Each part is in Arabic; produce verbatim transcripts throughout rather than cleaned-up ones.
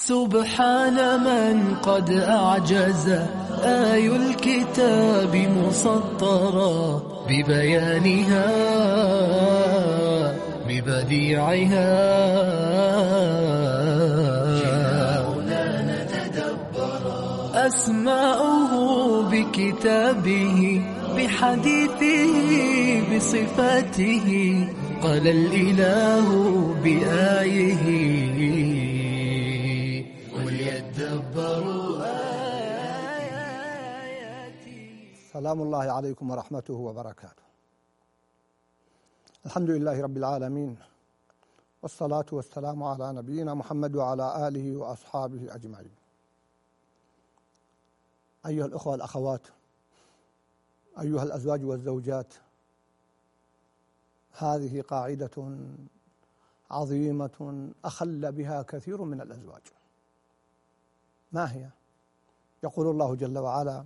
سبحان من قد أعجز آي الكتاب مسطرا ببيانها ببديعها أسماؤه بكتابه بحديثه بصفاته قال الإله بآيه وليدبروا آياته. سلام الله عليكم ورحمته وبركاته. الحمد لله رب العالمين، والصلاة والسلام على نبينا محمد وعلى آله وأصحابه أجمعين. أيها الأخوة والأخوات، أيها الأزواج والزوجات، هذه قاعدة عظيمة أخل بها كثير من الأزواج. ما هي؟ يقول الله جل وعلا: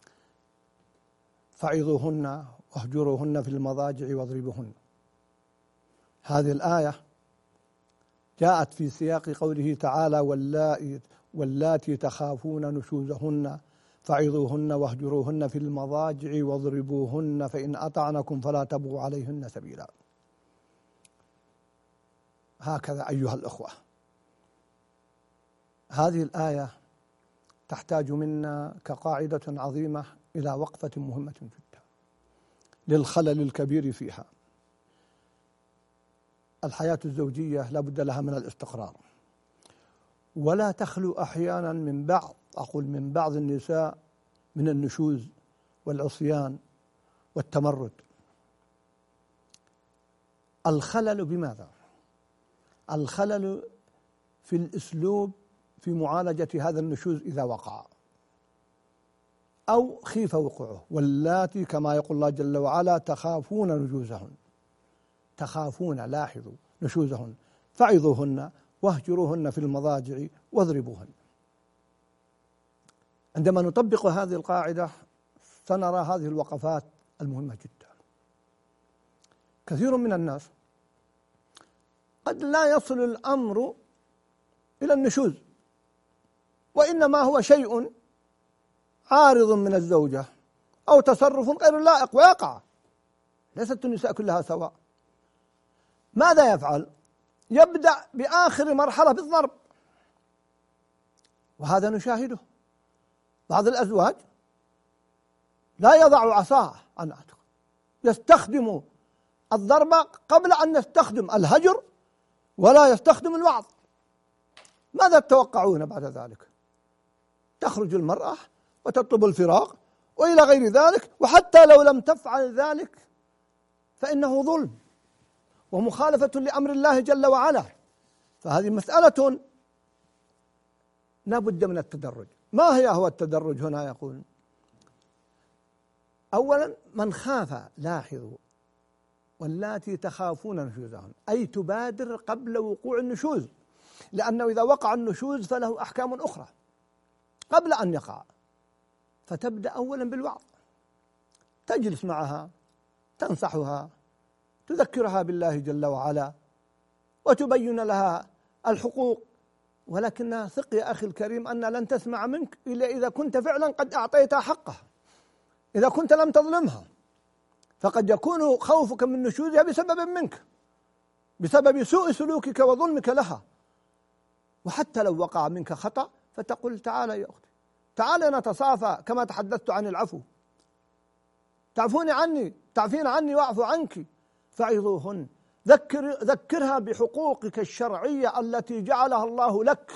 فعظوهن واهجروهن في المضاجع واضربوهن. هذه الآية جاءت في سياق قوله تعالى: واللائي واللاتي تخافون نشوزهن فعظوهن واهجروهن في المضاجع واضربوهن فإن أطعنكم فلا تبغوا عليهن سبيلا. هكذا أيها الأخوة، هذه الآية تحتاج منا كقاعدة عظيمة إلى وقفة مهمة جدا للخلل الكبير فيها. الحياة الزوجية لا بد لها من الاستقرار، ولا تخلو أحيانا من بعض أقول من بعض النساء من النشوز والعصيان والتمرد. الخلل بماذا؟ الخلل في الأسلوب في معالجة هذا النشوز إذا وقع أو خيف وقوعه. واللاتي كما يقول الله جل وعلا تخافون نشوزهن، تخافون، لاحظوا، نشوزهن فعظوهن واهجروهن في المضاجع واضربوهن. عندما نطبق هذه القاعدة سنرى هذه الوقفات المهمة جدا. كثير من الناس قد لا يصل الأمر إلى النشوز، وإنما هو شيء عارض من الزوجة أو تصرف غير لائق ويقع. ليست النساء كلها سواء. ماذا يفعل؟ يبدأ بآخر مرحلة بالضرب، وهذا نشاهده. بعض الأزواج لا يضع عصاه عن عاتقه، يستخدم الضرب قبل أن يستخدم الهجر ولا يستخدم الوعظ. ماذا تتوقعون بعد ذلك؟ تخرج المرأة وتطلب الفراق وإلى غير ذلك، وحتى لو لم تفعل ذلك فإنه ظلم ومخالفة لأمر الله جل وعلا. فهذه مسألة لا بد من التدرج. ما هي هو التدرج هنا؟ يقول: أولا من خاف، لاحظوا، واللاتي تخافون نشوزهن، أي تبادر قبل وقوع النشوز، لأنه إذا وقع النشوز فله أحكام أخرى قبل أن يقع. فتبدأ أولا بالوعظ، تجلس معها، تنصحها، تذكرها بالله جل وعلا، وتبين لها الحقوق. ولكن ثق يا أخي الكريم أن لن تسمع منك إلا إذا كنت فعلا قد أعطيتها حقها، إذا كنت لم تظلمها. فقد يكون خوفك من نشوزها بسبب منك، بسبب سوء سلوكك وظلمك لها. وحتى لو وقع منك خطأ فتقول: تعالى يا أختي، تعالى نتصافى كما تحدثت عن العفو، تعفوني عني، تعفين عني وأعفو عنك. فعظوهن، ذكر ذكرها بحقوقك الشرعية التي جعلها الله لك.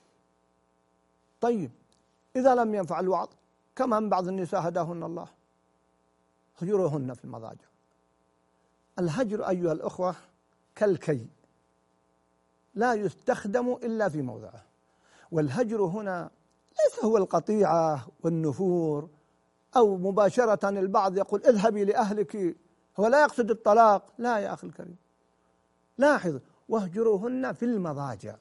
طيب إذا لم ينفع الوعظ، كما من بعض النساء هداهن الله، هجروهن في المضاجع. الهجر أيها الأخوة كالكي، لا يستخدم إلا في موضعه. والهجر هنا ليس هو القطيعة والنفور أو مباشرة البعض يقول اذهبي لأهلك، هو لا يقصد الطلاق. لا يا أخي الكريم، لاحظ: واهجروهن في المضاجع،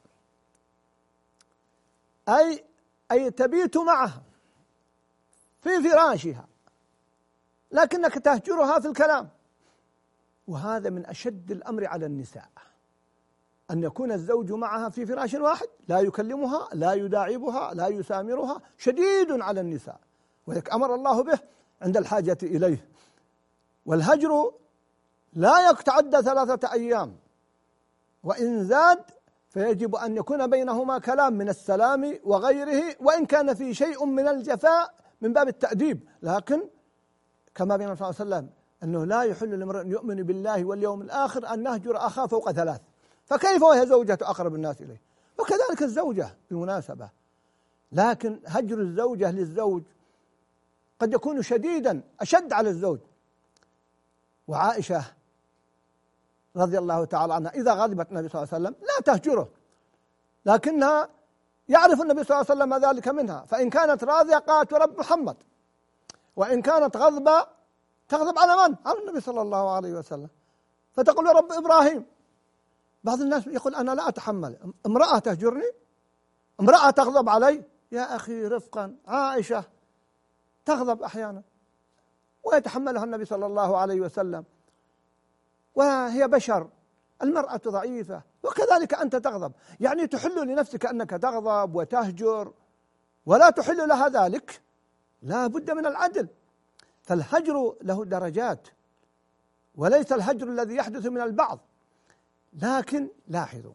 أي أي تبيت معها في فراشها، لكنك تهجرها في الكلام. وهذا من أشد الأمر على النساء. أن يكون الزوج معها في فراش واحد، لا يكلمها، لا يداعبها، لا يسامرها، شديد على النساء، ولذلك أمر الله به عند الحاجة إليه. والهجر لا يتعدى ثلاثة أيام، وإن زاد فيجب أن يكون بينهما كلام من السلام وغيره، وإن كان في شيء من الجفاء من باب التأديب، لكن كما بين صلى الله عليه وسلم أنه لا يحل لامرئ يؤمن بالله واليوم الآخر أن يهجر أخاه فوق ثلاث، فكيف وهي زوجة أقرب الناس إليه؟ وكذلك الزوجة بالمناسبة، لكن هجر الزوجة للزوج قد يكون شديدا أشد على الزوج. وعائشة رضي الله تعالى عنها إذا غضبت النبي صلى الله عليه وسلم لا تهجره، لكنها يعرف النبي صلى الله عليه وسلم ذلك منها، فإن كانت راضية قالت ورب محمد، وإن كانت غضبة تغضب على من؟ على النبي صلى الله عليه وسلم، فتقول يا رب إبراهيم. بعض الناس يقول أنا لا أتحمل امرأة تهجرني، امرأة تغضب علي. يا أخي رفقا، عائشة تغضب أحيانا ويتحملها النبي صلى الله عليه وسلم، وهي بشر، المرأة ضعيفة، وكذلك أنت تغضب، يعني تحل لنفسك أنك تغضب وتهجر ولا تحل لها ذلك، لا بد من العدل. فالهجر له درجات، وليس الهجر الذي يحدث من البعض. لكن لاحظوا،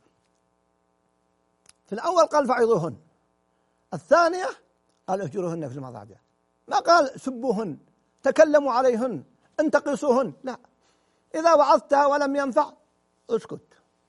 في الأول قال فعظوهن، الثانية قال اهجروهن في المضاجع، ما قال سبوهن، تكلموا عليهن، انتقصوهن، لا، إذا وعظتها ولم ينفع اسكت.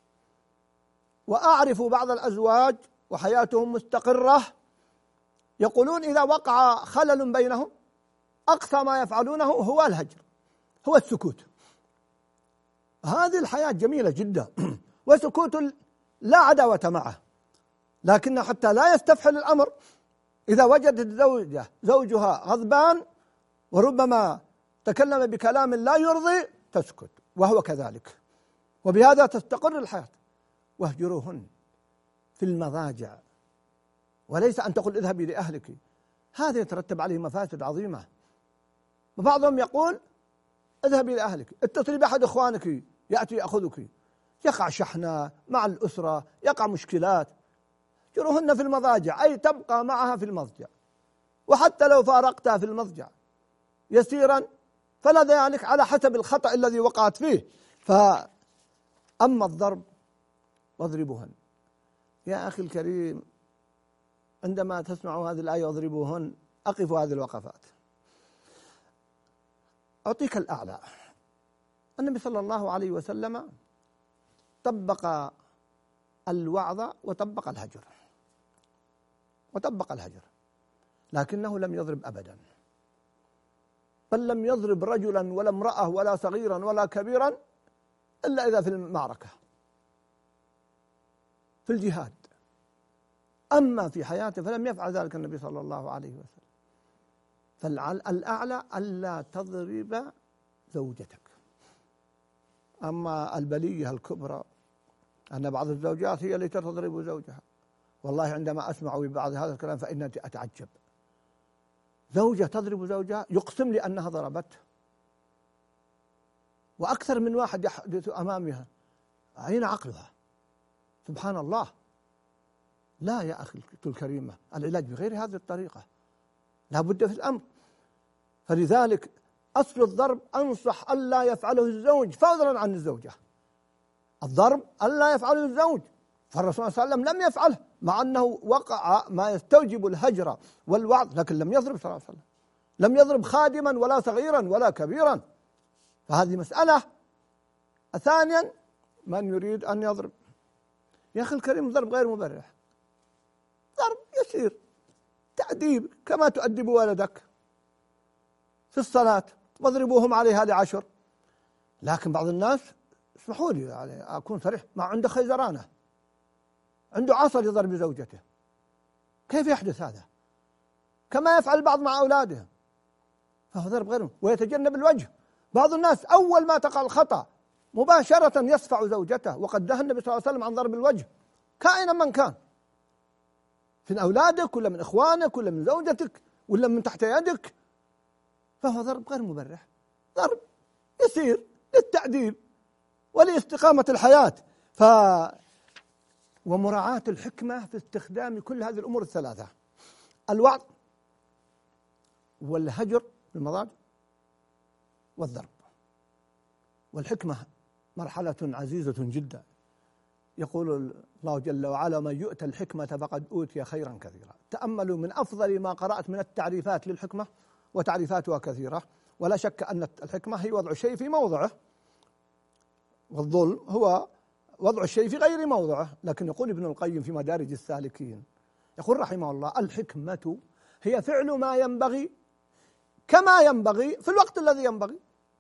وأعرف بعض الأزواج وحياتهم مستقرة يقولون إذا وقع خلل بينهم أقصى ما يفعلونه هو الهجر، هو السكوت. هذه الحياة جميلة جدا، وسكوت لا عداوة معه، لكن حتى لا يستفحل الأمر إذا وجدت زوجة زوجها غضبان وربما تكلم بكلام لا يرضي تسكت، وهو كذلك، وبهذا تستقر الحياة. واهجروهن في المضاجع، وليس أن تقول اذهبي لأهلك، هذا يترتب عليه مفاسد عظيمة. وبعضهم يقول اذهبي لأهلك، اتصلي بأحد إخوانك يأتي يأخذك، يقع شحنة مع الأسرة، يقع مشكلات. اهجروهن في المضاجع، أي تبقى معها في المضجع، وحتى لو فارقتها في المضجع يسيرا فلا ذلك على حسب الخطأ الذي وقعت فيه. فأما الضرب واضربوهن، يا أخي الكريم، عندما تسمعوا هذه الآية واضربوهن أقفوا هذه الوقفات. أعطيك الأعلى، النبي صلى الله عليه وسلم طبق الوعظ وطبق الهجر وطبق الهجر لكنه لم يضرب أبدا، بل لم يضرب رجلا ولا امرأة ولا صغيرا ولا كبيرا إلا إذا في المعركة في الجهاد. أما في حياته فلم يفعل ذلك النبي صلى الله عليه وسلم. فالأعلى ألا تضرب زوجتك. أما البلية الكبرى أن بعض الزوجات هي التي تضرب زوجها، والله عندما أسمع ببعض هذا الكلام فإني أتعجب. زوجة تضرب زوجها يقسم لي أنها ضربته، وأكثر من واحد يحدث أمامها، أين عقلها؟ سبحان الله. لا يا أخي الكريمة، العلاج بغير هذه الطريقة، لا بد في الأمر. فلذلك أصل الضرب أنصح ألا يفعله الزوج فضلا عن الزوجة. الضرب ألا يفعله الزوج، فالرسول صلى الله عليه وسلم لم يفعله، مع أنه وقع ما يستوجب الهجر والوعظ، لكن لم يضرب صلى الله عليه وسلم، لم يضرب خادما ولا صغيرا ولا كبيرا. فهذه مسألة. ثانيا، من يريد أن يضرب، يا أخي الكريم ضرب غير مبرح، ضرب يسير، تأديب كما تؤدب ولدك في الصلاة، واضربوهم عليها لعشر. لكن بعض الناس، اسمحوا لي يعني أكون صريح، ما عنده خيزرانة، عنده عصا لضرب زوجته، كيف يحدث هذا؟ كما يفعل البعض مع أولاده، فهو ضرب غيرهم. ويتجنب الوجه، بعض الناس أول ما تقع الخطأ مباشرة يصفع زوجته، وقد نهى النبي صلى الله عليه وسلم عن ضرب الوجه كائنا من كان، من أولادك ولا من إخوانك ولا من زوجتك ولا من تحت يدك، فهو ضرب غير مبرح، ضرب يسير للتأديب ولاستقامة الحياة. ومراعاة الحكمة في استخدام كل هذه الأمور الثلاثة: الوعظ والهجر في المضاجع والضرب. والحكمة مرحلة عزيزة جدا. يقول الله جل وعلا: من يؤتى الحكمة فقد أوتي خيرا كثيرا. تأملوا من أفضل ما قرأت من التعريفات للحكمة، وتعريفاتها كثيرة، ولا شك أن الحكمة هي وضع الشيء في موضعه، والظلم هو وضع الشيء في غير موضعه. لكن يقول ابن القيم في مدارج السالكين، يقول رحمه الله: الحكمة هي فعل ما ينبغي كما ينبغي في الوقت الذي ينبغي.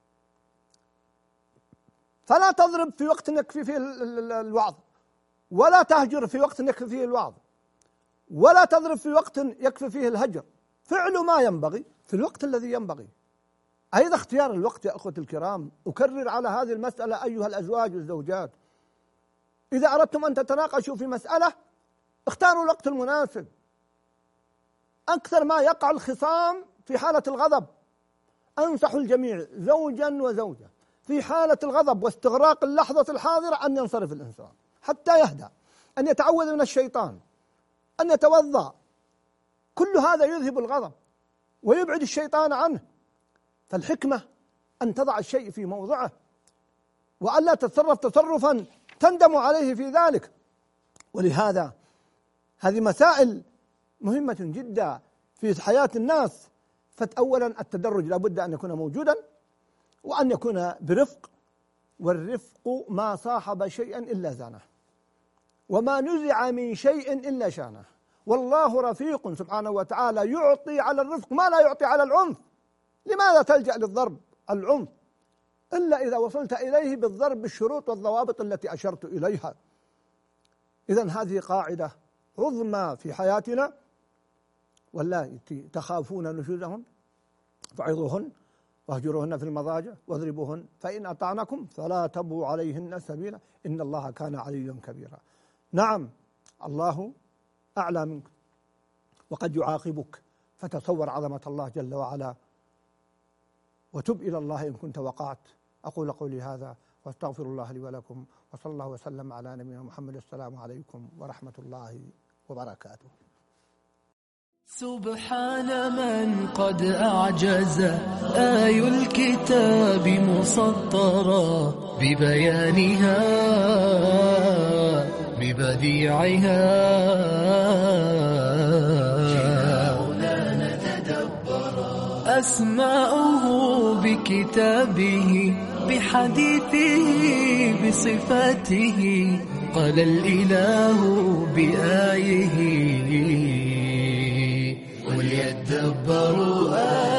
فلا تضرب في وقت يكفي فيه الوعظ، ولا تهجر في وقت يكفي فيه الوعظ، ولا تضرب في وقت يكفي فيه الهجر. فعل ما ينبغي في الوقت الذي ينبغي. أيضا اختيار الوقت يا أخوة الكرام. أكرر على هذه المسألة أيها الأزواج والزوجات: إذا أردتم أن تتناقشوا في مسألة اختاروا الوقت المناسب. أكثر ما يقع الخصام في حالة الغضب. أنصح الجميع زوجا وزوجة في حالة الغضب واستغراق اللحظة الحاضرة أن ينصرف الإنسان حتى يهدى، أن يتعوذ من الشيطان، أن يتوضأ. كل هذا يذهب الغضب ويبعد الشيطان عنه. فالحكمة أن تضع الشيء في موضعه، وألا تتصرف تصرفا تندم عليه في ذلك. ولهذا هذه مسائل مهمة جدا في حياة الناس. فأولا التدرج لابد أن يكون موجودا، وأن يكون برفق. والرفق ما صاحب شيئا إلا زانه، وما نزع من شيء إلا شانه. والله رفيق سبحانه وتعالى يعطي على الرفق ما لا يعطي على العنف. لماذا تلجأ للضرب العنف إلا إذا وصلت إليه بالضرب بالشروط والضوابط التي أشرت إليها؟ إذن هذه قاعدة عظمى في حياتنا. واللاتي تخافون نشوزهن فعظوهن واهجروهن في المضاجع واضربوهن فإن أطعنكم فلا تبغوا عليهن سبيلا إن الله كان عليا كبيرا. نعم الله أعلى منك وقد يعاقبك، فتصور عظمة الله جل وعلا وتب إلى الله إن كنت وقعت. أقول قولي هذا واستغفر الله لي ولكم، وصلى الله وسلم على نبينا محمد. السلام عليكم ورحمة الله وبركاته. سبحان من قد أعجز آي الكتاب مسطرا ببيانها ببديعها. أسماؤه بكتابه بحديثه بصفاته قال الإله بآيه وليدبروا آيه.